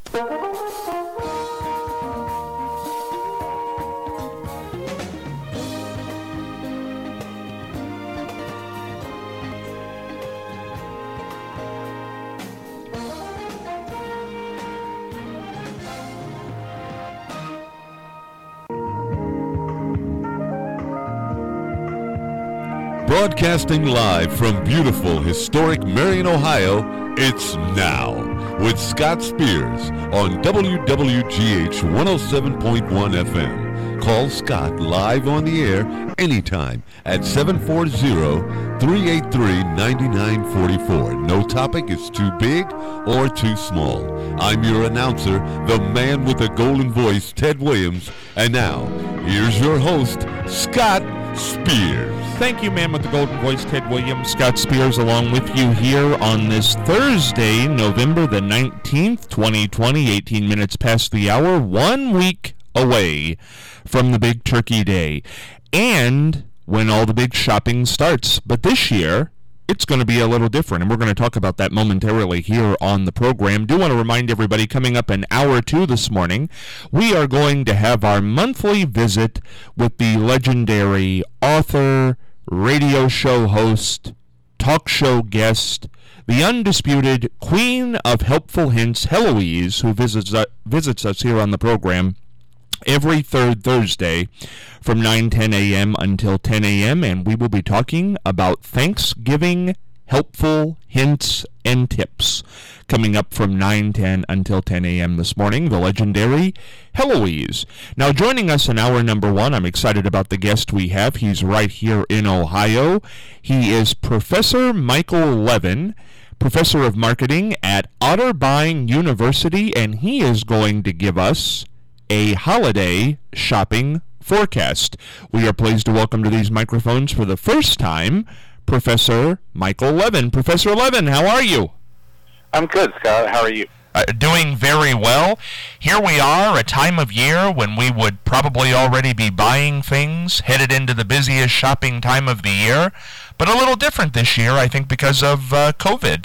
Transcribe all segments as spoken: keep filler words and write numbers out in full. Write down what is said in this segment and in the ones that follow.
Broadcasting live from beautiful, historic Marion, Ohio, it's Now with Scott Spears on W W G H one oh seven point one F M. Call Scott live on the air anytime at seven four zero, three eight three, nine nine four four. No topic is too big or too small. I'm your announcer, the man with the golden voice, Ted Williams. And now, here's your host, Scott Spears. Thank you, man with the golden voice, Ted Williams. Scott Spears along with you here on this Thursday, November the nineteenth, twenty twenty, eighteen minutes past the hour, one week away from the big turkey day, and when all the big shopping starts. But this year, it's going to be a little different, and we're going to talk about that momentarily here on the program. Do want to remind everybody, coming up in hour two this morning, we are going to have our monthly visit with the legendary author, radio show host, talk show guest, the undisputed queen of helpful hints, Heloise, who visits uh, visits us here on the program every third Thursday from nine ten a.m. until ten a.m., and we will be talking about Thanksgiving helpful hints and tips coming up from nine ten until ten a.m. this morning, the legendary Heloise. Now, joining us in hour number one, I'm excited about the guest we have. He's right here in Ohio. He is Professor Michael Levin, Professor of Marketing at Otterbein University, and he is going to give us a holiday shopping forecast. We are pleased to welcome to these microphones for the first time Professor Michael Levin. Professor Levin, how are you? I'm good, Scott. How are you? Uh, doing very well. Here we are, a time of year when we would probably already be buying things, headed into the busiest shopping time of the year, but a little different this year, I think, because of uh, COVID.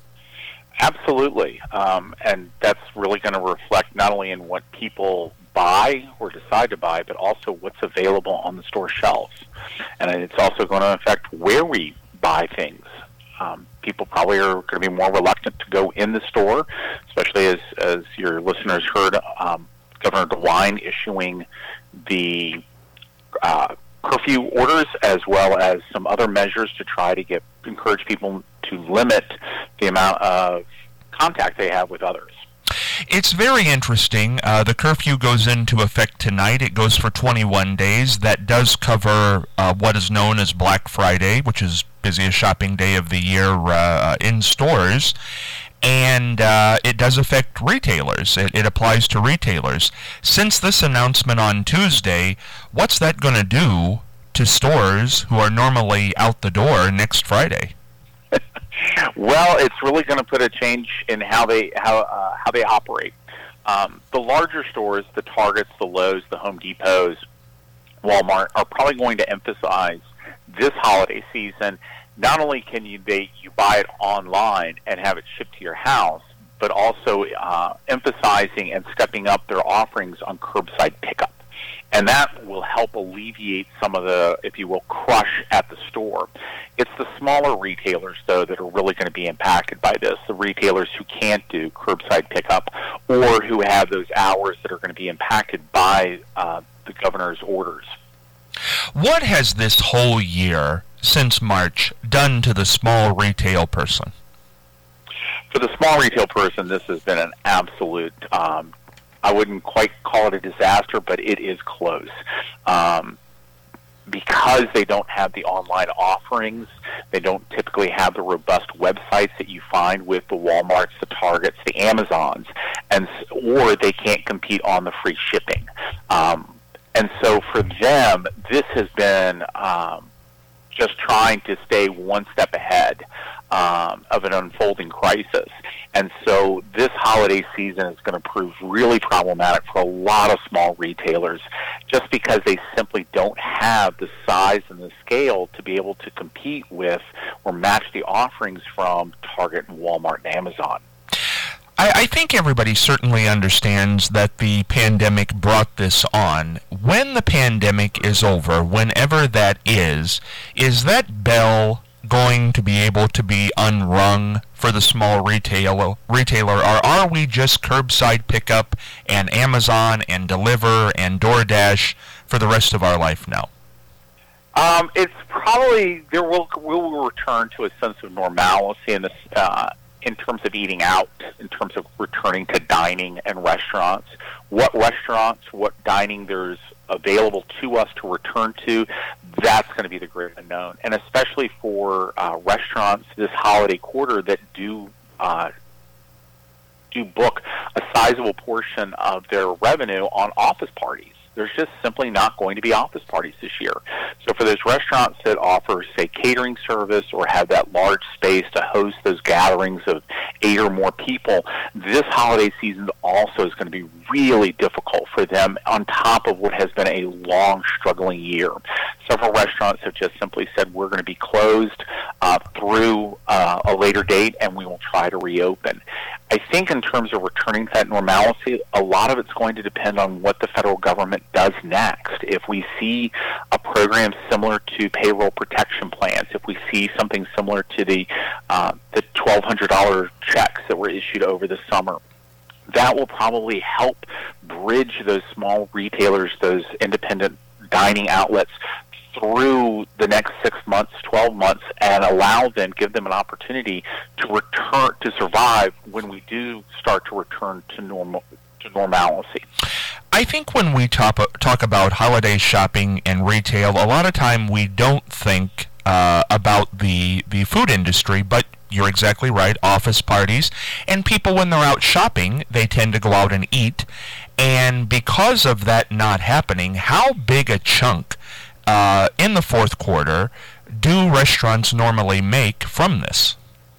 Absolutely. Um, and that's really going to reflect not only in what people buy or decide to buy, but also what's available on the store shelves. And it's also going to affect where we buy things. Um, people probably are going to be more reluctant to go in the store, especially as, as your listeners heard um, Governor DeWine issuing the uh, curfew orders, as well as some other measures to try to get encourage people to limit the amount of contact they have with others. It's very interesting. Uh, the curfew goes into effect tonight. It goes for twenty-one days. That does cover uh, what is known as Black Friday, which is busiest shopping day of the year uh, in stores. And uh, it does affect retailers. It, it applies to retailers. Since this announcement on Tuesday, what's that going to do to stores who are normally out the door next Friday? Well, it's really going to put a change in how they how uh, how they operate. Um, the larger stores, the Targets, the Lowe's, the Home Depots, Walmart, are probably going to emphasize this holiday season. Not only can you they you buy it online and have it shipped to your house, but also uh, emphasizing and stepping up their offerings on curbside pickup. And that will help alleviate some of the, if you will, crush at the store. It's the smaller retailers, though, that are really going to be impacted by this, the retailers who can't do curbside pickup or who have those hours that are going to be impacted by uh, the governor's orders. What has this whole year, since March, done to the small retail person? For the small retail person, this has been an absolute um I wouldn't quite call it a disaster, but it is close. Um, because they don't have the online offerings, they don't typically have the robust websites that you find with the Walmarts, the Targets, the Amazons, and or they can't compete on the free shipping. Um, and so for them, this has been um, just trying to stay one step ahead um, of an unfolding crisis. And so this holiday season is going to prove really problematic for a lot of small retailers just because they simply don't have the size and the scale to be able to compete with or match the offerings from Target and Walmart and Amazon. I, I think everybody certainly understands that the pandemic brought this on. When the pandemic is over, whenever that is, is that bell going to be able to be unrung for the small retailer, retailer, or are we just curbside pickup and Amazon and Deliver and DoorDash for the rest of our life now? Um, it's probably, there will, we will return to a sense of normalcy in this, uh, in terms of eating out, in terms of returning to dining and restaurants. What restaurants, what dining there's available to us to return to, that's going to be the great unknown. And especially for uh, restaurants this holiday quarter that do uh, do book a sizable portion of their revenue on office parties. There's just simply not going to be office parties this year. So for those restaurants that offer, say, catering service or have that large space to host those gatherings of eight or more people, this holiday season also is going to be really difficult for them on top of what has been a long, struggling year. Several restaurants have just simply said, we're going to be closed uh, through uh, a later date, and we will try to reopen. I think in terms of returning to that normalcy, a lot of it's going to depend on what the federal government does next. If we see a program similar to payroll protection plans, if we see something similar to the uh, the twelve hundred dollars checks that were issued over the summer, that will probably help bridge those small retailers, those independent dining outlets through the next six months, twelve months, and allow them, give them an opportunity to return, to survive when we do start to return to normal, to normalcy. I think when we talk, talk about holiday shopping and retail, a lot of time we don't think uh, about the, the food industry, but you're exactly right, office parties, and people when they're out shopping, they tend to go out and eat, and because of that not happening, how big a chunk uh, in the fourth quarter do restaurants normally make from this?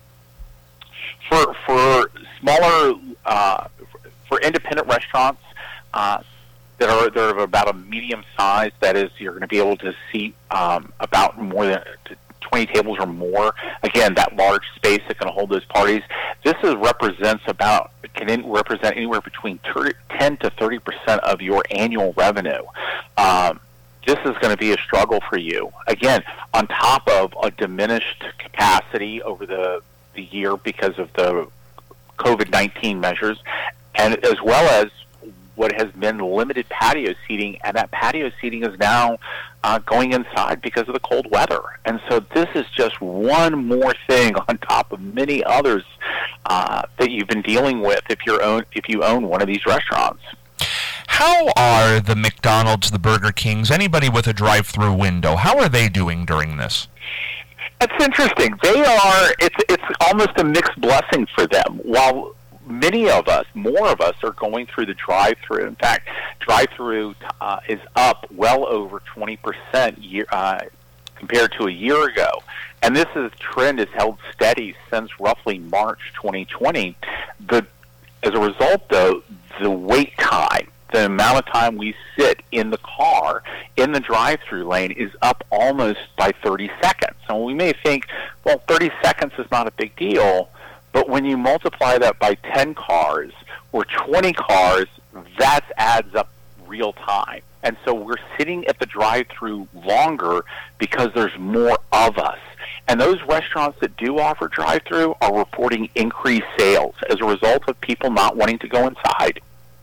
For, for smaller, uh, for independent restaurants, Uh, that are that are of about a medium size. That is, you're going to be able to seat um, about more than twenty tables or more. Again, that large space that can hold those parties. This is represents about can in, represent anywhere between ten to thirty percent of your annual revenue. Um, this is going to be a struggle for you. Again, on top of a diminished capacity over the the year because of the COVID nineteen measures, and as well as what has been limited patio seating, and that patio seating is now uh, going inside because of the cold weather. And so this is just one more thing on top of many others uh, that you've been dealing with if you own if you own one of these restaurants. How are the McDonald's, the Burger Kings, anybody with a drive-through window, how are they doing during this? It's interesting. They are. It's it's almost a mixed blessing for them. While many of us, more of us, are going through the drive-through. In fact, drive-through uh, is up well over twenty percent year, uh, compared to a year ago. And this is, trend has held steady since roughly March twenty twenty. The, as a result, though, the wait time, the amount of time we sit in the car in the drive-through lane is up almost by thirty seconds. So we may think, well, thirty seconds is not a big deal. But when you multiply that by ten cars or twenty cars, that adds up real time. And so we're sitting at the drive-through longer because there's more of us. And those restaurants that do offer drive-through are reporting increased sales as a result of people not wanting to go inside.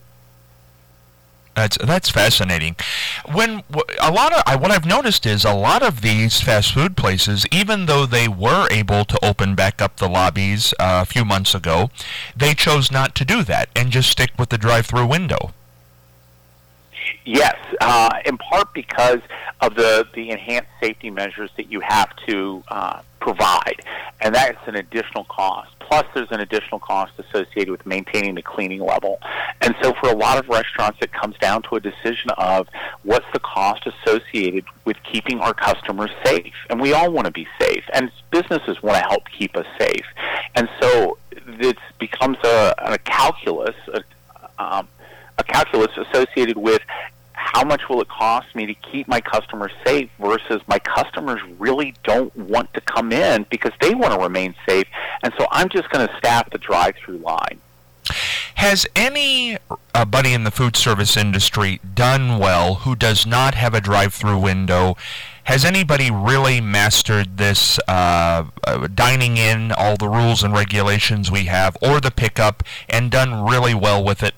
That's that's fascinating. When a lot of I, what I've noticed is a lot of these fast food places, even though they were able to open back up the lobbies uh, a few months ago, they chose not to do that and just stick with the drive-through window. Yes, uh, in part because of the, the enhanced safety measures that you have to uh, provide, and that's an additional cost. Plus, there's an additional cost associated with maintaining the cleaning level. And so for a lot of restaurants, it comes down to a decision of what's the cost associated with keeping our customers safe. And we all want to be safe, and businesses want to help keep us safe. And so it becomes a, a calculus, a, um, a calculus associated with how much will it cost me to keep my customers safe versus my customers really don't want to come in because they want to remain safe. And so I'm just going to staff the drive-through line. Has anybody in the food service industry done well who does not have a drive-through window? Has anybody really mastered this uh, uh, dining in, all the rules and regulations we have, or the pickup, and done really well with it?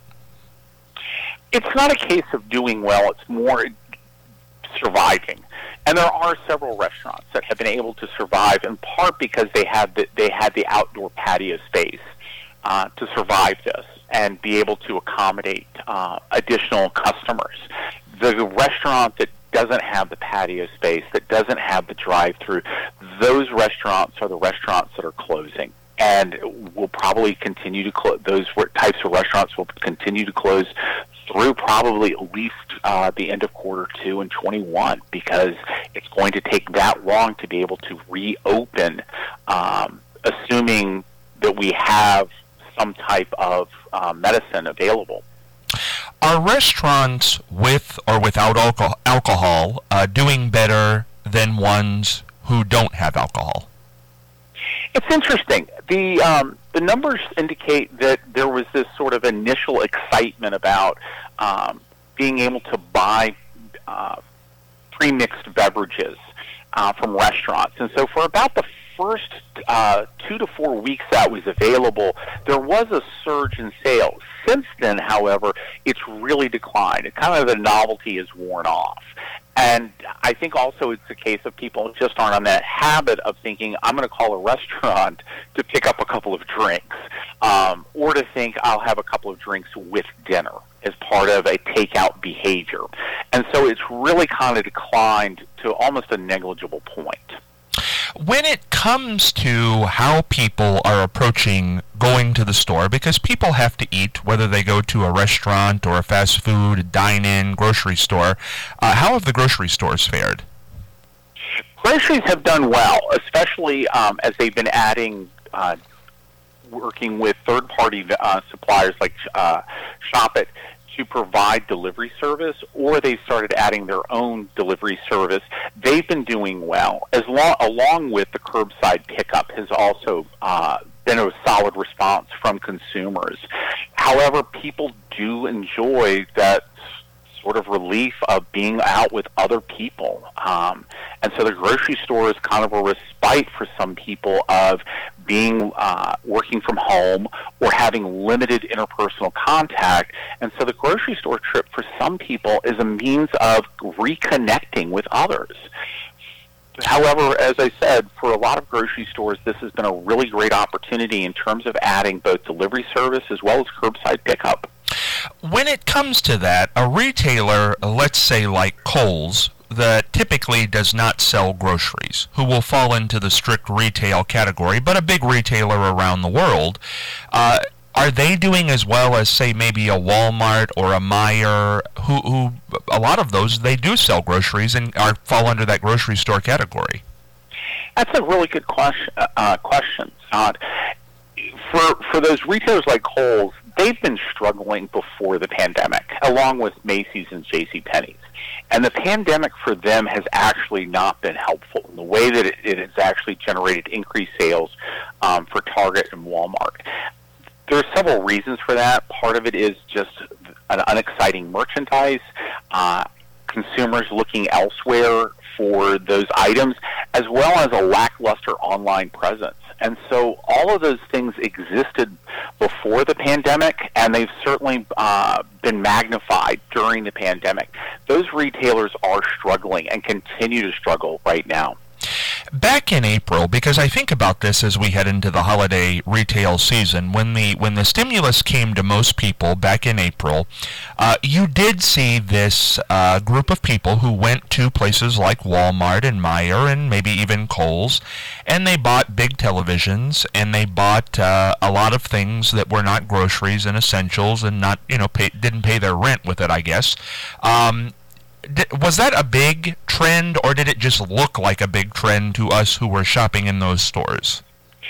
It's not a case of doing well. It's more surviving. And there are several restaurants that have been able to survive in part because they had the, they had the outdoor patio space uh, to survive this and be able to accommodate uh, additional customers. The restaurant that doesn't have the patio space, that doesn't have the drive-through, those restaurants are the restaurants that are closing. And will probably continue to close. Those types of restaurants will continue to close through probably at least uh, the end of quarter two and twenty-one, because it's going to take that long to be able to reopen, um, assuming that we have some type of uh, medicine available. Are restaurants with or without alcohol, alcohol uh, doing better than ones who don't have alcohol? It's interesting. The um, the numbers indicate that there was this sort of initial excitement about um, being able to buy uh, pre-mixed beverages uh, from restaurants. And so for about the first uh, two to four weeks that was available, there was a surge in sales. Since then, however, it's really declined. It kind of the novelty is worn off. And I think also it's a case of people just aren't on that habit of thinking, I'm going to call a restaurant to pick up a couple of drinks, um, or to think I'll have a couple of drinks with dinner as part of a takeout behavior. And so it's really kind of declined to almost a negligible point. When it comes to how people are approaching going to the store, because people have to eat, whether they go to a restaurant or a fast food, a dine-in, grocery store, uh, how have the grocery stores fared? Groceries have done well, especially um, as they've been adding, uh, working with third-party uh, suppliers like uh, Shop-it to provide delivery service, or they've started adding their own delivery service. They've been doing well, as long, along with the curbside pickup has also uh, been a solid response from consumers. However, people do enjoy that sort of relief of being out with other people. Um, and so the grocery store is kind of a respite for some people of being uh, working from home or having limited interpersonal contact. And so the grocery store trip for some people is a means of reconnecting with others. However, as I said, for a lot of grocery stores, this has been a really great opportunity in terms of adding both delivery service as well as curbside pickup. When it comes to that, a retailer, let's say like Kohl's, that typically does not sell groceries, who will fall into the strict retail category, but a big retailer around the world, uh, are they doing as well as, say, maybe a Walmart or a Meijer, who, who a lot of those, they do sell groceries and are fall under that grocery store category? That's a really good question, uh, question, Todd. For, for those retailers like Kohl's, they've been struggling before the pandemic, along with Macy's and JCPenney's. And the pandemic for them has actually not been helpful in the way that it, it has actually generated increased sales um, for Target and Walmart. There are several reasons for that. Part of it is just an unexciting merchandise, uh, consumers looking elsewhere for those items, as well as a lackluster online presence. And so all of those things existed before the pandemic, and they've certainly uh, been magnified during the pandemic. Those retailers are struggling and continue to struggle right now. Back in April, because I think about this as we head into the holiday retail season, when the when the stimulus came to most people back in April, uh, you did see this uh, group of people who went to places like Walmart and Meijer and maybe even Kohl's, and they bought big televisions, and they bought uh, a lot of things that were not groceries and essentials, and not you know pay, didn't pay their rent with it, I guess. Um, Was that a big trend, or did it just look like a big trend to us who were shopping in those stores?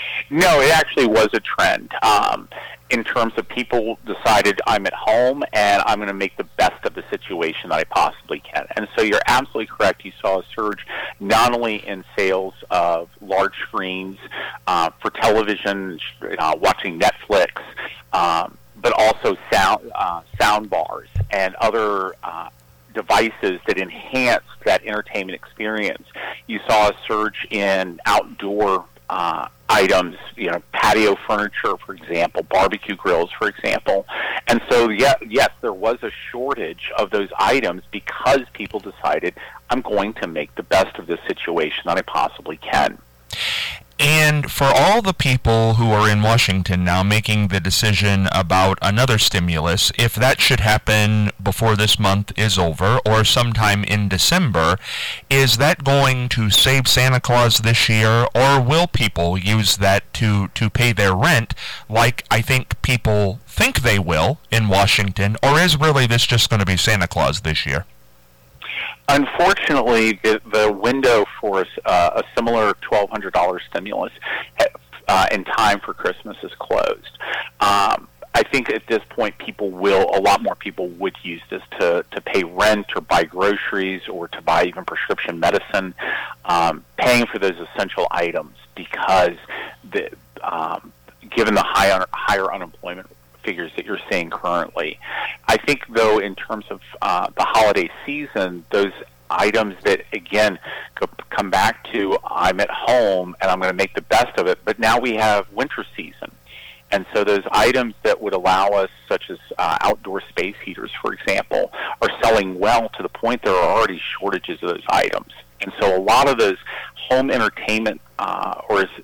No, it actually was a trend. Um, in terms of people decided, I'm at home and I'm going to make the best of the situation that I possibly can. And so you're absolutely correct. You saw a surge not only in sales of large screens uh, for television, uh, watching Netflix, um, but also sound uh, sound bars and other uh, devices that enhance that entertainment experience. You saw a surge in outdoor uh, items, you know, patio furniture, for example, barbecue grills, for example. And so, yeah, yes, there was a shortage of those items because people decided, I'm going to make the best of this situation that I possibly can. And for all the people who are in Washington now making the decision about another stimulus, if that should happen before this month is over or sometime in December, is that going to save Santa Claus this year, or will people use that to, to pay their rent like I think people think they will in Washington, or is really this just going to be Santa Claus this year? Unfortunately, the, the window for uh, a similar twelve hundred dollars stimulus uh, in time for Christmas is closed. Um, I think at this point, people will, a lot more people would use this to, to pay rent or buy groceries or to buy even prescription medicine, um, paying for those essential items because the, um, given the high un- higher unemployment figures that you're seeing currently. I think, though, in terms of uh, the holiday season, those items that, again, come back to I'm at home and I'm going to make the best of it, but now we have winter season. And so those items that would allow us, such as uh, outdoor space heaters, for example, are selling well to the point there are already shortages of those items. And so a lot of those home entertainment uh, or as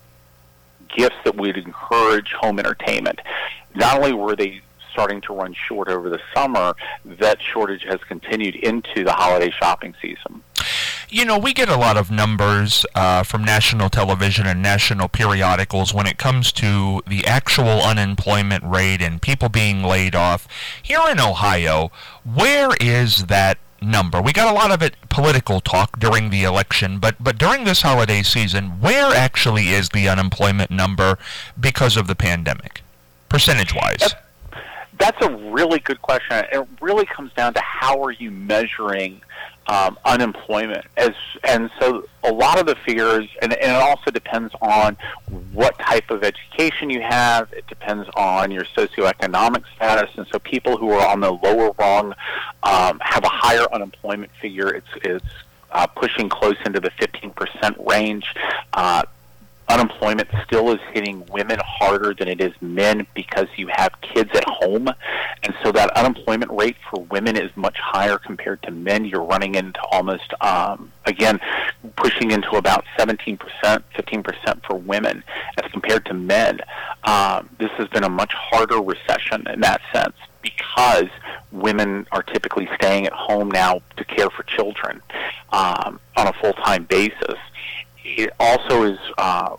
gifts that would encourage home entertainment, not only were they starting to run short over the summer, that shortage has continued into the holiday shopping season. You know, we get a lot of numbers uh, from national television and national periodicals when it comes to the actual unemployment rate and people being laid off. Here in Ohio, where is that number? We got a lot of it political talk during the election, but but during this holiday season, where actually is the unemployment number because of the pandemic, percentage-wise? That's, that's a really good question. It really comes down to how are you measuring um, unemployment, as and so a lot of the figures, and, and it also depends on what type of education you have. It depends on your socioeconomic status, and so people who are on the lower rung um, have a higher unemployment figure. It's it's uh, pushing close into the fifteen percent range. Uh, Unemployment still is hitting women harder than it is men because you have kids at home. And so that unemployment rate for women is much higher compared to men. You're running into almost, um, again, pushing into about seventeen percent, fifteen percent for women as compared to men. Um, this has been a much harder recession in that sense because women are typically staying at home now to care for children um, on a full-time basis. It also is uh,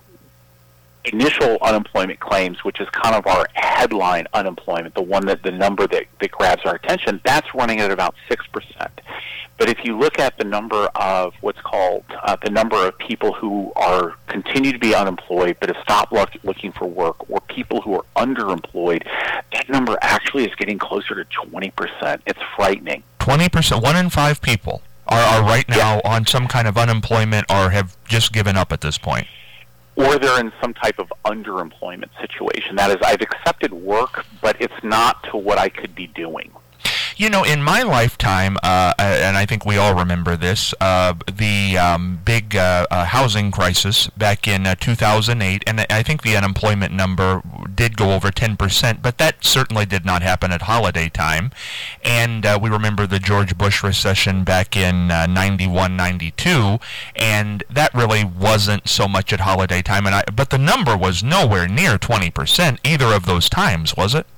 initial unemployment claims, which is kind of our headline unemployment, the one that the number that, that grabs our attention, that's running at about six percent. But if you look at the number of what's called uh, the number of people who are continue to be unemployed but have stopped look, looking for work, or people who are underemployed, that number actually is getting closer to twenty percent. It's frightening. twenty percent, one in five people are, are right now yeah. on some kind of unemployment or have just given up at this point. Or they're in some type of underemployment situation. That is, I've accepted work, but it's not to what I could be doing. You know, in my lifetime, uh, and I think we all remember this, uh, the um, big uh, uh, housing crisis back in uh, two thousand eight, and I think the unemployment number did go over ten percent, but that certainly did not happen at holiday time. And uh, we remember the George Bush recession back in uh, ninety-one, ninety-two, and that really wasn't so much at holiday time. And I, but the number was nowhere near twenty percent either of those times, was it?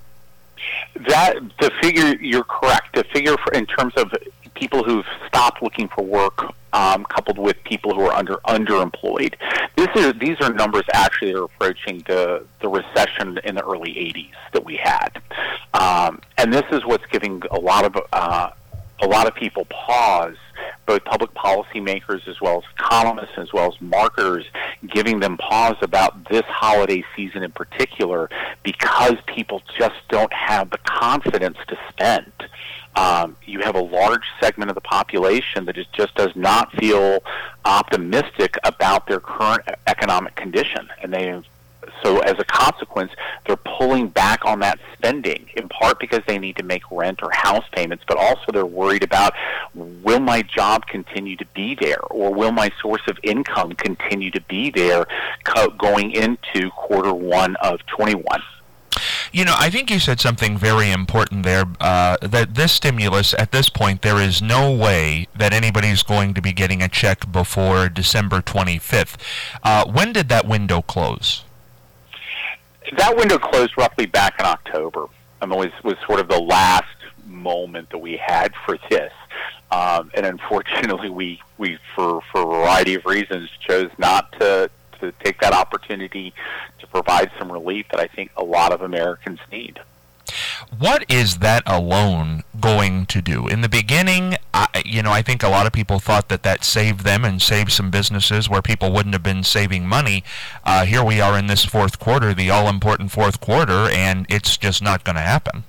That the figure, you're correct. The figure for, in terms of people who've stopped looking for work, um, coupled with people who are under underemployed, this is these are numbers actually are approaching the the recession in the early eighties that we had, um, and this is what's giving a lot of uh, a lot of people pause. Both public policymakers as well as economists as well as marketers, giving them pause about this holiday season in particular because people just don't have the confidence to spend. Um, you have a large segment of the population that just does not feel optimistic about their current economic condition, and they so as a consequence, they're pulling back on that spending, in part because they need to make rent or house payments, but also they're worried about, will my job continue to be there, or will my source of income continue to be there co- going into quarter one of twenty-one? You know, I think you said something very important there, uh, that this stimulus, at this point, there is no way that anybody's going to be getting a check before December twenty-fifth. Uh, when did that window close? That window closed roughly back in October. I mean, it was, was sort of the last moment that we had for this. Um, and unfortunately, we, we for, for a variety of reasons, chose not to to take that opportunity to provide some relief that I think a lot of Americans need. What is that alone going to do? In the beginning, I, you know, I think a lot of people thought that that saved them and saved some businesses where people wouldn't have been saving money. Uh, here we are in this fourth quarter, the all-important fourth quarter, and it's just not going to happen.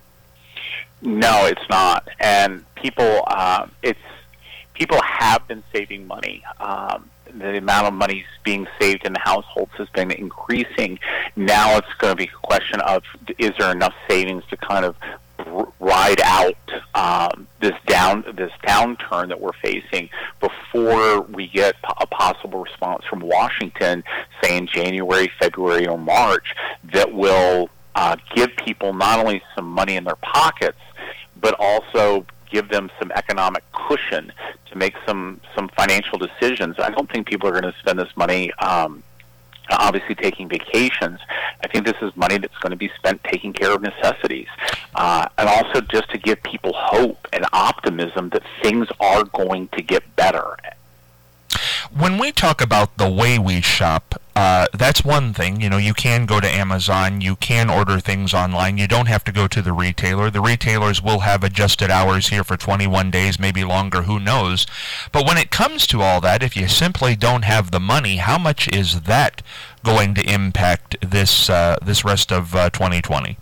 No, it's not. And people, uh, it's people have been saving money. Um, the amount of money being saved in the households has been increasing. Now it's going to be a question of, is there enough savings to kind of r- ride out um, this down this downturn that we're facing before we get po- a possible response from Washington, say in January, February, or March, that will uh, give people not only some money in their pockets, but also give them some economic cushion to make some, some financial decisions. I don't think people are going to spend this money um, obviously taking vacations. I think this is money that's going to be spent taking care of necessities. Uh, and also just to give people hope and optimism that things are going to get better. When we talk about the way we shop, uh, that's one thing. You know, you can go to Amazon, you can order things online, you don't have to go to the retailer. The retailers will have adjusted hours here for twenty-one days, maybe longer, who knows. But when it comes to all that, if you simply don't have the money, how much is that going to impact this uh, this rest of uh, twenty twenty?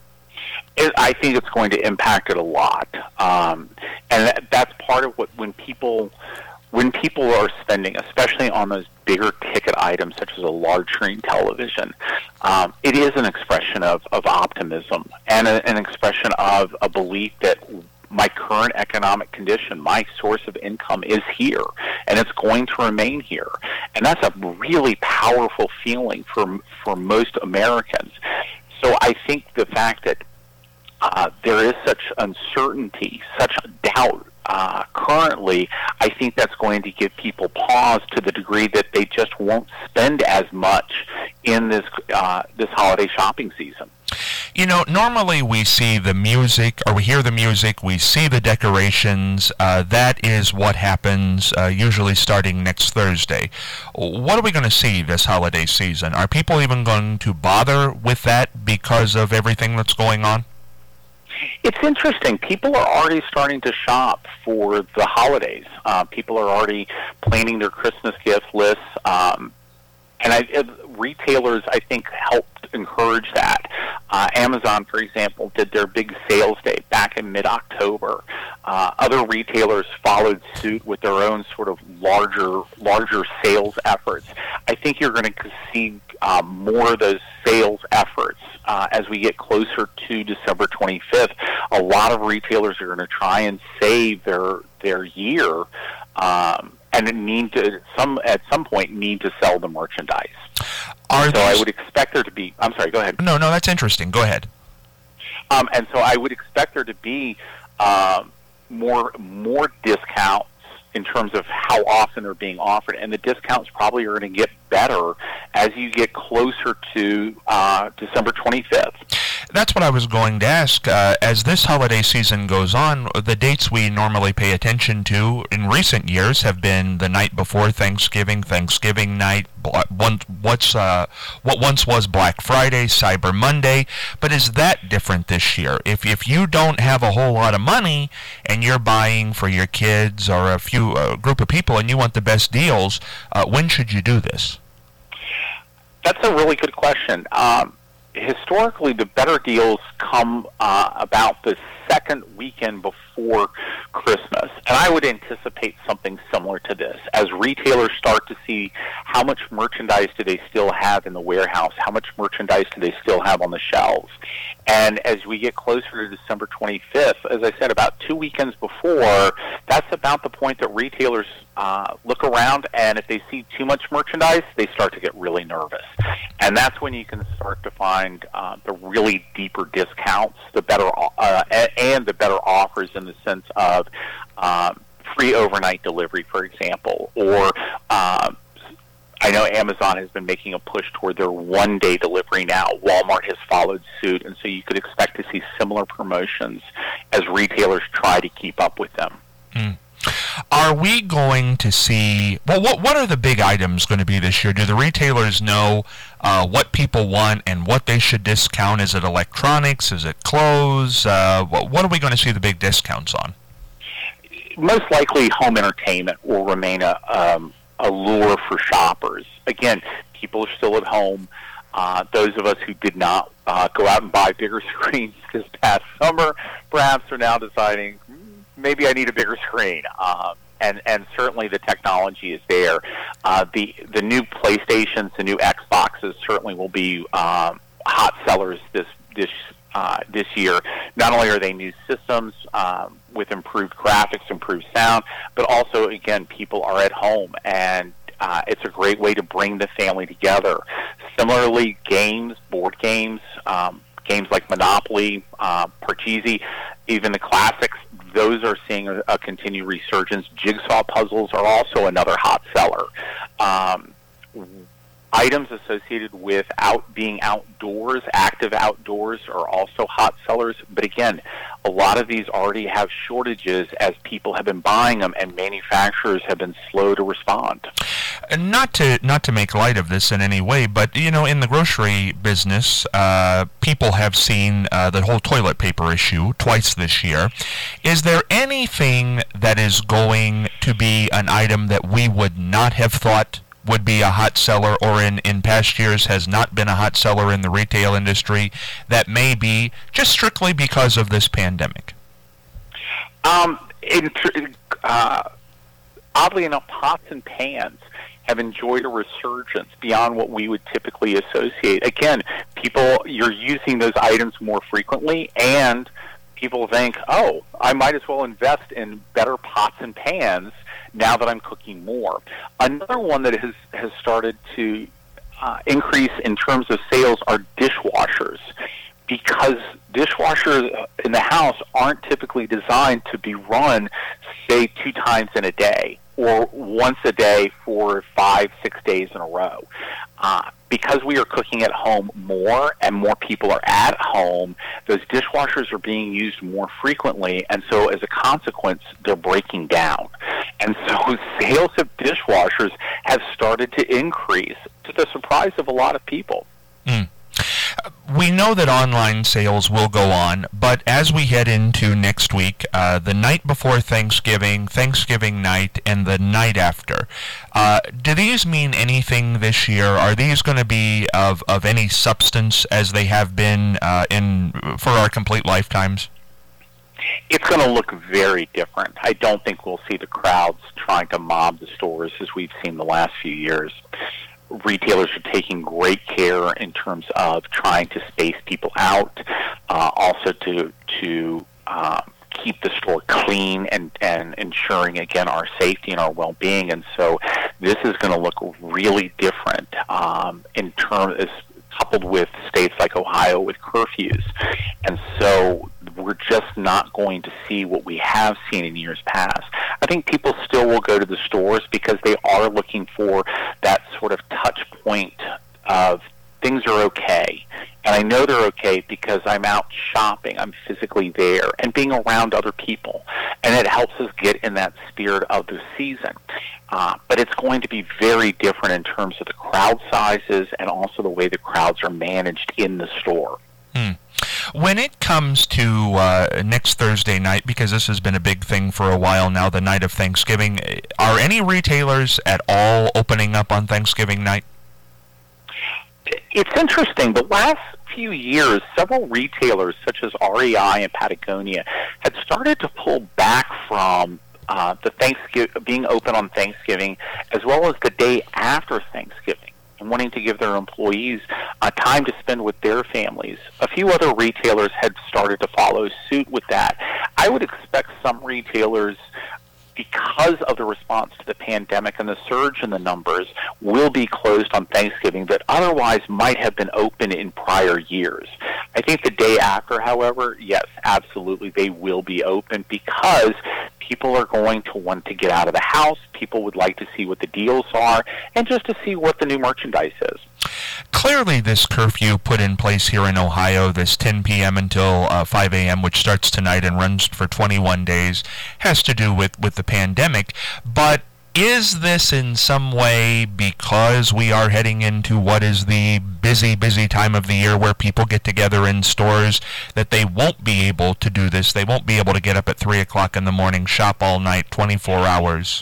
It, I think it's going to impact it a lot. Um, and that, that's part of what, when people... When people are spending, especially on those bigger ticket items such as a large screen television, um, it is an expression of, of optimism and a, an expression of a belief that my current economic condition, my source of income is here, and it's going to remain here. And that's a really powerful feeling for, for most Americans. So I think the fact that uh, there is such uncertainty, such doubt, Uh, currently, I think that's going to give people pause to the degree that they just won't spend as much in this uh, this holiday shopping season. You know, normally we see the music, or we hear the music, we see the decorations. Uh, that is what happens uh, usually starting next Thursday. What are we going to see this holiday season? Are people even going to bother with that because of everything that's going on? It's interesting. People are already starting to shop for the holidays. Uh, people are already planning their Christmas gift lists. Um, and I, uh, retailers, I think, helped encourage that. Uh, Amazon, for example, did their big sales day back in mid-October. Uh, other retailers followed suit with their own sort of larger, larger sales efforts. I think you're going to see uh, more of those sales efforts uh, as we get closer to December twenty-fifth. A lot of retailers are going to try and save their their year. Um, and need to some at some point need to sell the merchandise. Are so these... I would expect there to be. I'm sorry. Go ahead. No, no, that's interesting. Go ahead. Um, and so I would expect there to be um, more more discounts in terms of how often they're being offered, and the discounts probably are going to get better as you get closer to uh, December twenty-fifth. That's what I was going to ask. Uh, as this holiday season goes on, the dates we normally pay attention to in recent years have been the night before Thanksgiving, Thanksgiving night, what's, uh, what once was Black Friday, Cyber Monday. But is that different this year? If, if you don't have a whole lot of money and you're buying for your kids or a few a group of people and you want the best deals, uh, when should you do this? That's a really good question. Um, historically, the better deals come uh, about the second weekend before Christmas. And I would anticipate something similar to this as retailers start to see how much merchandise do they still have in the warehouse, how much merchandise do they still have on the shelves. And as we get closer to December twenty-fifth, as I said, about two weekends before, that's about the point that retailers uh, look around, and if they see too much merchandise, they start to get really nervous. And that's when you can start to find uh, the really deeper discounts, the better uh, and the better offers in the sense of um, free overnight delivery, for example, or um, I know Amazon has been making a push toward their one-day delivery now. Walmart has followed suit, and so you could expect to see similar promotions as retailers try to keep up with them. Mm. Are we going to see, well, what what are the big items going to be this year? Do the retailers know uh, what people want and what they should discount? Is it electronics? Is it clothes? Uh, what, what are we going to see the big discounts on? Most likely home entertainment will remain a, um, a lure for shoppers. Again, people are still at home. Uh, those of us who did not uh, go out and buy bigger screens this past summer perhaps are now deciding, maybe I need a bigger screen. Um, and, and certainly the technology is there. Uh, the the new PlayStations, the new Xboxes certainly will be um, hot sellers this this uh, this year. Not only are they new systems um, with improved graphics, improved sound, but also, again, people are at home, and uh, it's a great way to bring the family together. Similarly, games, board games, um, games like Monopoly, uh, Parcheesi, even the classics, those are seeing a, a continued resurgence. Jigsaw puzzles are also another hot seller. Um, items associated with out being outdoors, active outdoors, are also hot sellers. But again, a lot of these already have shortages as people have been buying them, and manufacturers have been slow to respond. And not to not to make light of this in any way, but you know, in the grocery business, uh, people have seen uh, the whole toilet paper issue twice this year. Is there anything that is going to be an item that we would not have thought would be a hot seller, or in, in past years has not been a hot seller in the retail industry, that may be just strictly because of this pandemic? Um, in, uh, oddly enough, pots and pans have enjoyed a resurgence beyond what we would typically associate. Again, people, you're using those items more frequently, and people think, oh, I might as well invest in better pots and pans now that I'm cooking more. Another one that has, has started to uh, increase in terms of sales are dishwashers, because dishwashers in the house aren't typically designed to be run, say, two times in a day or once a day for five, six days in a row. Uh, because we are cooking at home more and more people are at home, those dishwashers are being used more frequently, and so as a consequence, they're breaking down. And so sales of dishwashers have started to increase, to the surprise of a lot of people. Mm. We know that online sales will go on, but as we head into next week, uh, the night before Thanksgiving, Thanksgiving night, and the night after, uh, do these mean anything this year? Are these going to be of, of any substance as they have been uh, in for our complete lifetimes? It's going to look very different. I don't think we'll see the crowds trying to mob the stores as we've seen the last few years. Retailers are taking great care in terms of trying to space people out, uh, also to to uh, keep the store clean and, and ensuring, again, our safety and our well-being. And so this is going to look really different um, in terms, coupled with states like Ohio with curfews. And so we're just not going to see what we have seen in years past. I think people still will go to the stores because they are looking for that sort of touch point of things are okay. And I know they're okay because I'm out shopping, I'm physically there, and being around other people. And it helps us get in that spirit of the season. Uh, but it's going to be very different in terms of the crowd sizes and also the way the crowds are managed in the store. Hmm. When it comes to uh, next Thursday night, because this has been a big thing for a while now, the night of Thanksgiving, are any retailers at all opening up on Thanksgiving night? It's interesting. The last few years, several retailers such as R E I and Patagonia had started to pull back from uh, the Thanksgiving, being open on Thanksgiving, as well as the day after Thanksgiving, and wanting to give their employees uh, time to spend with their families. A few other retailers had started to follow suit with that. I would expect some retailers, because of the response to the pandemic and the surge in the numbers, will be closed on Thanksgiving that otherwise might have been open in prior years. I think the day after, however, yes, absolutely, they will be open because people are going to want to get out of the house. People would like to see what the deals are and just to see what the new merchandise is. Clearly, this curfew put in place here in Ohio, this ten p.m. until uh, five a.m., which starts tonight and runs for twenty-one days, has to do with, with the pandemic. But is this in some way because we are heading into what is the busy, busy time of the year where people get together in stores that they won't be able to do this? They won't be able to get up at three o'clock in the morning, shop all night, twenty-four hours?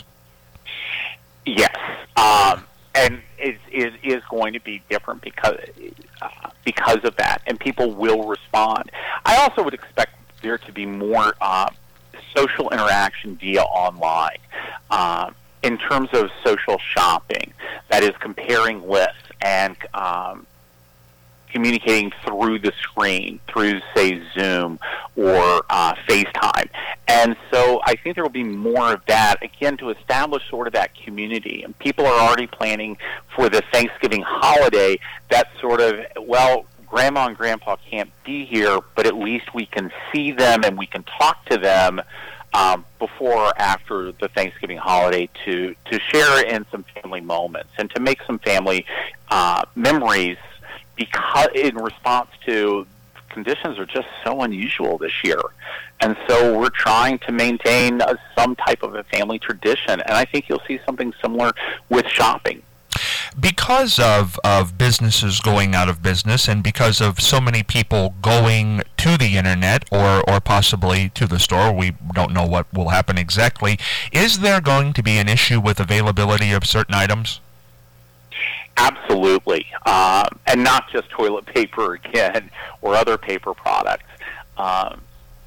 Yes. Um, and it, it is going to be different because uh, because of that, and people will respond. I also would expect there to be more uh, social interaction via online. Uh, in terms of social shopping, that is comparing lists and um, communicating through the screen, through, say, Zoom or uh, FaceTime. And so I think there will be more of that, again, to establish sort of that community. And people are already planning for the Thanksgiving holiday that sort of, well, Grandma and Grandpa can't be here, but at least we can see them and we can talk to them Um, before or after the Thanksgiving holiday to, to share in some family moments and to make some family uh, memories, because in response to conditions are just so unusual this year. And so we're trying to maintain a, some type of a family tradition, and I think you'll see something similar with shopping. Because of, of businesses going out of business and because of so many people going to the internet or, or possibly to the store, we don't know what will happen exactly, is there going to be an issue with availability of certain items? Absolutely. Um, and not just toilet paper, again, or other paper products. Um,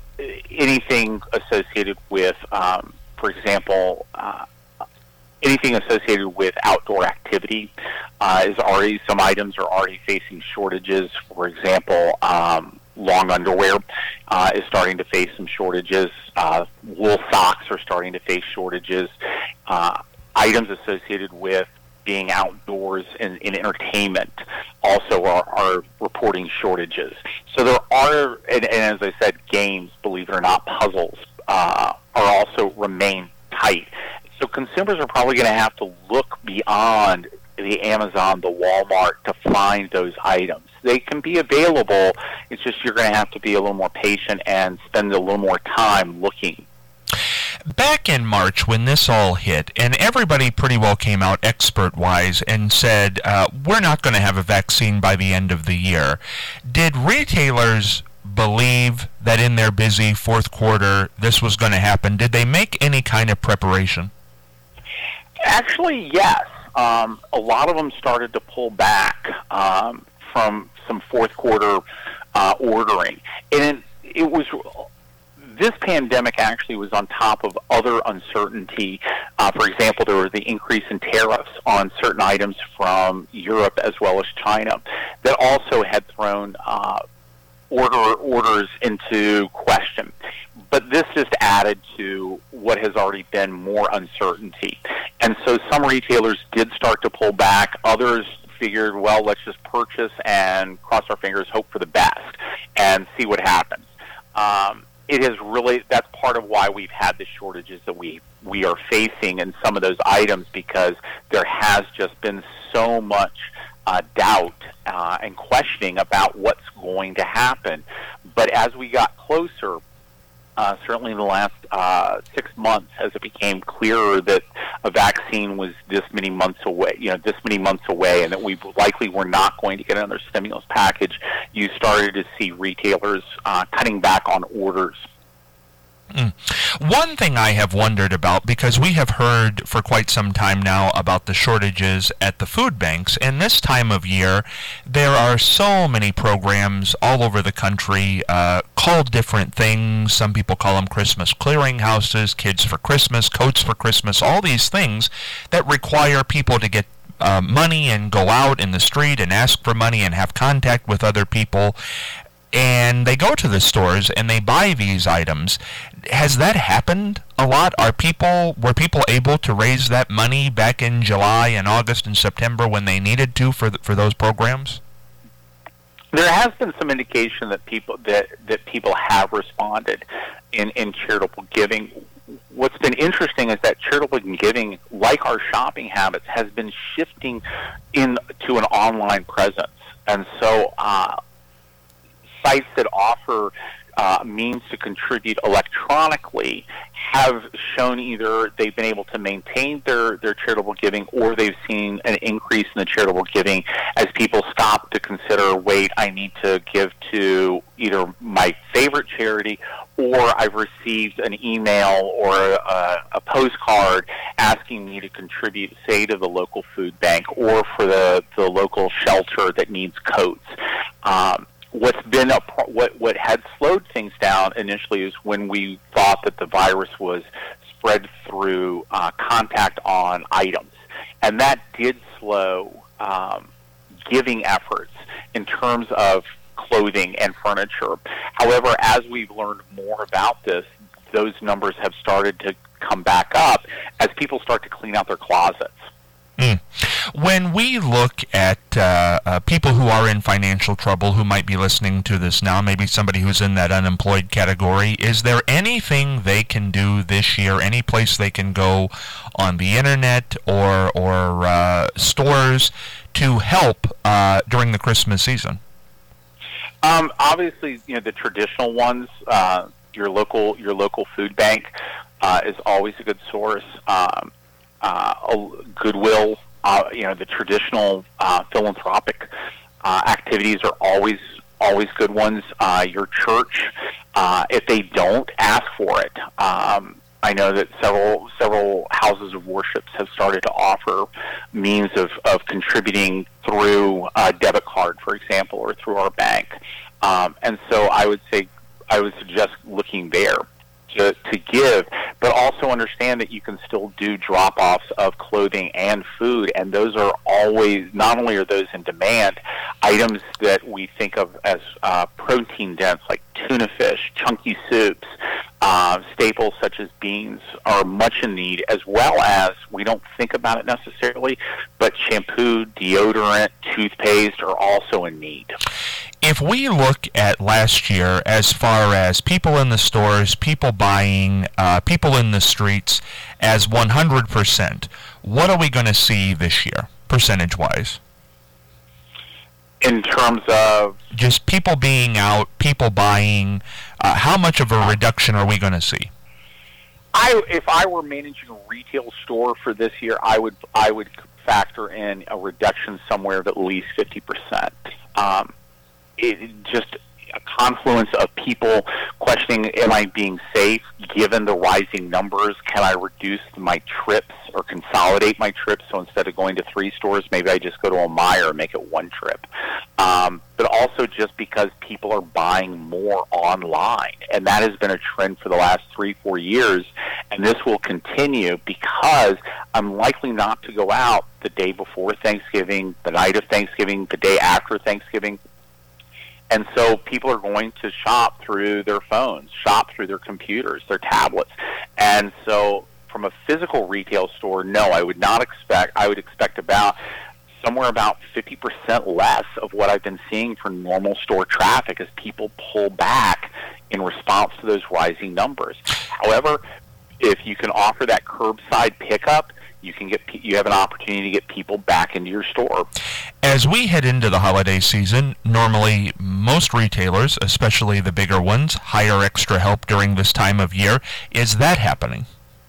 anything associated with, um, for example, uh, anything associated with outdoor activity uh, is already, some items are already facing shortages. For example, um, long underwear uh, is starting to face some shortages. Uh, wool socks are starting to face shortages. Uh, items associated with being outdoors in, in entertainment also are, are reporting shortages. So there are, and, and as I said, games, believe it or not, puzzles, uh, are also remain tight. So consumers are probably going to have to look beyond the Amazon, the Walmart to find those items. They can be available. It's just you're going to have to be a little more patient and spend a little more time looking. Back in March when this all hit, and everybody pretty well came out expert-wise and said, uh, we're not going to have a vaccine by the end of the year, did retailers believe that in their busy fourth quarter this was going to happen? Did they make any kind of preparation? Actually, yes. Um, a lot of them started to pull back um, from some fourth quarter uh, ordering. And it, it was, this pandemic actually was on top of other uncertainty. Uh, for example, there was the increase in tariffs on certain items from Europe as well as China that also had thrown uh, order orders into question. But this just added to what has already been more uncertainty. And so some retailers did start to pull back. Others figured, well, let's just purchase and cross our fingers, hope for the best, and see what happens. Um, it is really, that's part of why we've had the shortages that we, we are facing in some of those items, because there has just been so much uh, doubt uh, and questioning about what's going to happen. But as we got closer, Uh, certainly in the last uh, six months, as it became clearer that a vaccine was this many months away, you know, this many months away, and that we likely were not going to get another stimulus package, you started to see retailers uh, cutting back on orders. Mm. One thing I have wondered about, because we have heard for quite some time now about the shortages at the food banks, and this time of year there are so many programs all over the country uh, called different things. Some people call them Christmas clearinghouses, Kids for Christmas, Coats for Christmas, all these things that require people to get uh, money and go out in the street and ask for money and have contact with other people. And they go to the stores and they buy these items. Has that happened a lot? Are people were people able to raise that money back in July and August and September when they needed to for the, for those programs? There has been some indication that people that, that people have responded in, in charitable giving. What's been interesting is that charitable giving, like our shopping habits, has been shifting into an online presence, and so. Uh, Sites that offer uh, means to contribute electronically have shown either they've been able to maintain their, their charitable giving, or they've seen an increase in the charitable giving as people stop to consider, wait, I need to give to either my favorite charity, or I've received an email or a, a postcard asking me to contribute, say, to the local food bank or for the, the local shelter that needs coats. Um, What's been a what what had slowed things down initially is when we thought that the virus was spread through uh, contact on items, and that did slow um, giving efforts in terms of clothing and furniture. However, as we've learned more about this, those numbers have started to come back up as people start to clean out their closets. Mm. When we look at uh, uh, people who are in financial trouble who might be listening to this now, maybe somebody who's in that unemployed category, is there anything they can do this year, any place they can go on the internet or, or uh, stores to help uh, during the Christmas season? Um, obviously, you know, the traditional ones, uh, your local your local food bank uh, is always a good source. Um, Uh, Goodwill, uh, you know, the traditional uh, philanthropic uh, activities are always always good ones. Uh, your church, uh, if they don't, ask for it. Um, I know that several several houses of worship have started to offer means of, of contributing through a debit card, for example, or through our bank. Um, and so I would say I would suggest looking there to, to give, but also understand that you can still do drop-offs of clothing and food, and those are always, not only are those in demand, items that we think of as uh, protein-dense, like tuna fish, chunky soups, uh, staples such as beans are much in need, as well as, we don't think about it necessarily, but shampoo, deodorant, toothpaste are also in need. If we look at last year as far as people in the stores, people buying, uh, people in the streets as one hundred percent, what are we going to see this year, percentage-wise? In terms of? Just people being out, people buying, uh, how much of a reduction are we going to see? I, if I were managing a retail store for this year, I would I would factor in a reduction somewhere of at least fifty percent. Um, It just a confluence of people questioning, am I being safe given the rising numbers? Can I reduce my trips or consolidate my trips? So instead of going to three stores, maybe I just go to a Meijer and make it one trip. Um, but also just because people are buying more online. And that has been a trend for the last three, four years. And this will continue because I'm likely not to go out the day before Thanksgiving, the night of Thanksgiving, the day after Thanksgiving. And so people are going to shop through their phones, shop through their computers, their tablets. And so from a physical retail store, no, I would not expect, I would expect about somewhere about fifty percent less of what I've been seeing for normal store traffic as people pull back in response to those rising numbers. However, if you can offer that curbside pickup, you can get you have an opportunity to get people back into your store. As we head into the holiday season, normally most retailers, especially the bigger ones, hire extra help during this time of year. Is that happening?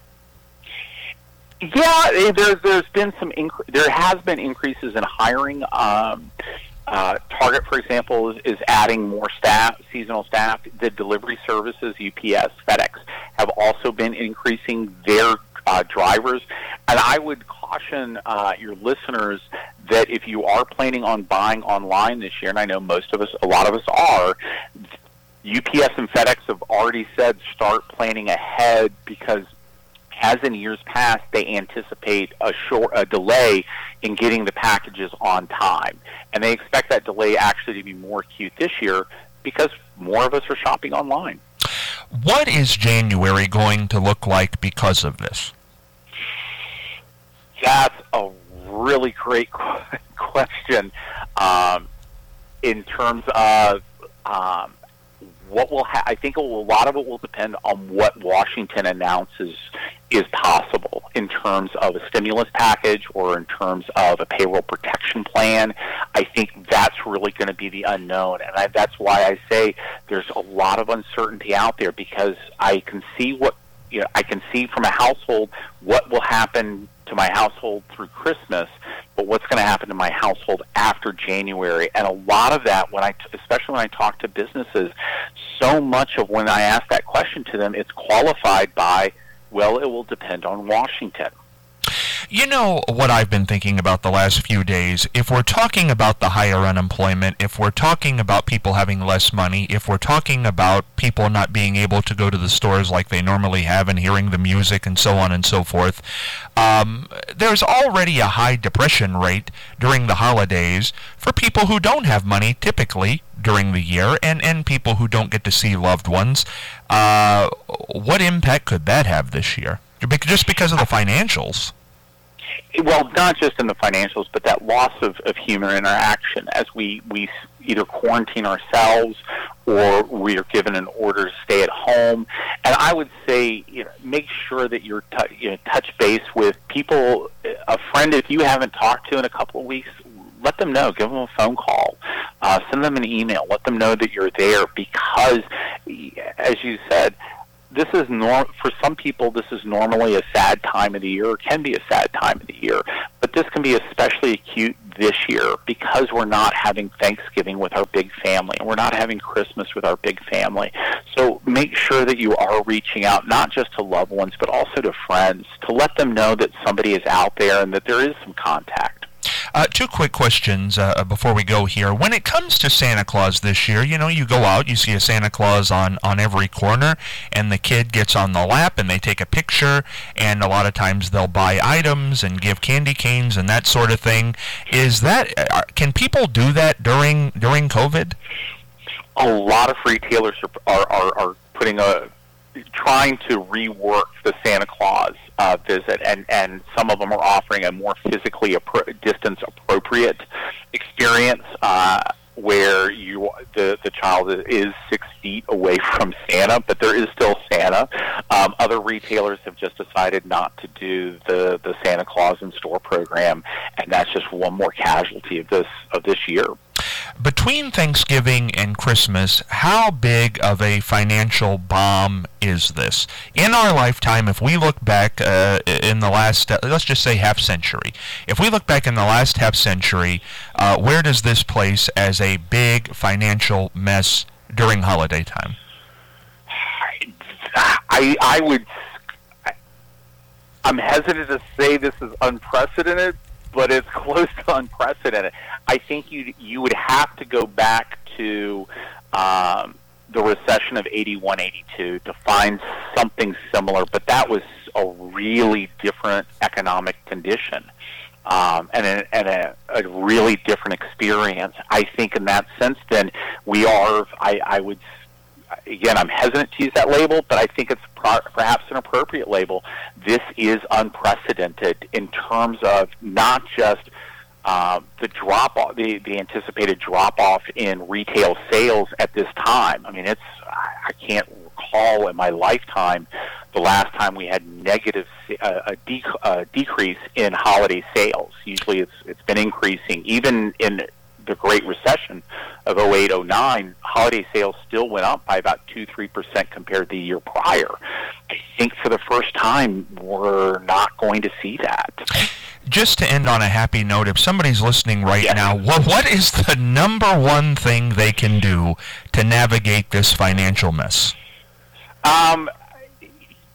Yeah, there's there's been some incre- there has been increases in hiring. Um, uh, Target, for example, is, is adding more staff, seasonal staff. The delivery services, U P S, FedEx, also been increasing their uh, drivers. And I would caution uh, your listeners that if you are planning on buying online this year, and I know most of us, a lot of us are, U P S and FedEx have already said start planning ahead, because as in years past, they anticipate a short a delay in getting the packages on time. And they expect that delay actually to be more acute this year because more of us are shopping online. What is January going to look like because of this? That's a really great question. Um, in terms of um, what will ha- I think it will, a lot of it will depend on what Washington announces is possible in terms of a stimulus package or in terms of a payroll protection plan. I think that's really going to be the unknown, and I, that's why I say there's a lot of uncertainty out there, because I can see what you know. I can see from a household what will happen to my household through Christmas, but what's going to happen to my household after January. And a lot of that, when I, especially when I talk to businesses, so much of when I ask that question to them, it's qualified by, well, it will depend on Washington. You know what I've been thinking about the last few days? If we're talking about the higher unemployment, if we're talking about people having less money, if we're talking about people not being able to go to the stores like they normally have and hearing the music and so on and so forth, um, there's already a high depression rate during the holidays for people who don't have money typically during the year, and, and people who don't get to see loved ones. Uh, what impact could that have this year? Just because of the financials. Well, not just in the financials, but that loss of, of human interaction as we, we either quarantine ourselves or we are given an order to stay at home. And I would say, you know, make sure that you're t- you know, touch base with people, a friend if you haven't talked to in a couple of weeks. Let them know. Give them a phone call. Uh, send them an email. Let them know that you're there, because, as you said, this is norm for some people. This is normally a sad time of the year, or can be a sad time of the year. But this can be especially acute this year because we're not having Thanksgiving with our big family, and we're not having Christmas with our big family. So make sure that you are reaching out, not just to loved ones, but also to friends, to let them know that somebody is out there and that there is some contact. Uh, two quick questions uh, before we go here. When it comes to Santa Claus this year, you know, you go out, you see a Santa Claus on, on every corner, and the kid gets on the lap and they take a picture, and a lot of times they'll buy items and give candy canes and that sort of thing. Is that, uh, can people do that during during COVID? A lot of retailers are are, are, are putting a trying to rework the Santa Claus uh, visit, and, and some of them are offering a more physically appro- distance appropriate experience uh, where you the, the child is six feet away from Santa, but there is still Santa. Um, other retailers have just decided not to do the, the Santa Claus in store program, and that's just one more casualty of this of this year. Between Thanksgiving and Christmas, how big of a financial bomb is this? In our lifetime, if we look back uh, in the last, uh, let's just say half century, if we look back in the last half century, uh, where does this place as a big financial mess during holiday time? I, I would, I'm hesitant to say this is unprecedented, but it's close to unprecedented. I think you you would have to go back to um, the recession of eighty-one, eighty-two to find something similar, but that was a really different economic condition um, and, a, and a, a really different experience. I think in that sense, then we are, I, I would, again, I'm hesitant to use that label, but I think it's pro- perhaps an appropriate label. This is unprecedented in terms of not just uh, the drop off, the, the anticipated drop off in retail sales at this time. I mean, it's I can't recall in my lifetime the last time we had negative uh, a dec- uh, decrease in holiday sales. Usually, it's it's been increasing, even in the Great Recession of oh eight, oh nine, holiday sales still went up by about two to three percent compared to the year prior. I think for the first time, we're not going to see that. Just to end on a happy note, if somebody's listening right yes. now, what, what is the number one thing they can do to navigate this financial mess? Um,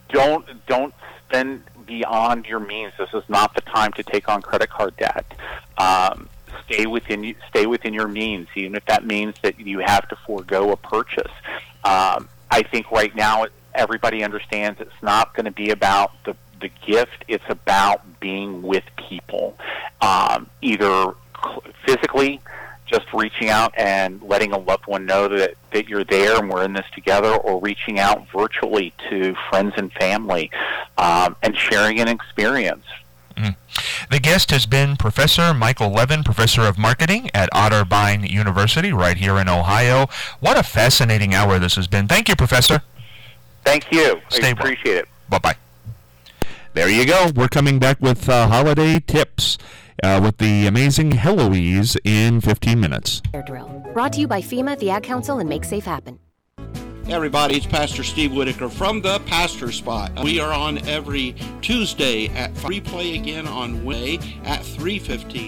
don't don't spend beyond your means. This is not the time to take on credit card debt. Um, stay within stay within your means, even if that means that you have to forego a purchase. Um, I think right now everybody understands it's not going to be about the the gift. It's about being with people, um, either physically, just reaching out and letting a loved one know that, that you're there and we're in this together, or reaching out virtually to friends and family um, and sharing an experience. Mm. The guest has been Professor Michael Levin, Professor of Marketing at Otterbein University right here in Ohio. What a fascinating hour this has been. Thank you, Professor. Thank you. Stay I appreciate it. Bye-bye. There you go. We're coming back with uh, holiday tips uh, with the amazing Heloise in fifteen minutes. Air drill. Brought to you by FEMA, the Ad Council, and Make Safe Happen. Hey everybody, it's Pastor Steve Whitaker from the Pastor Spot. We are on every Tuesday at replay again on Wednesday at three fifteen.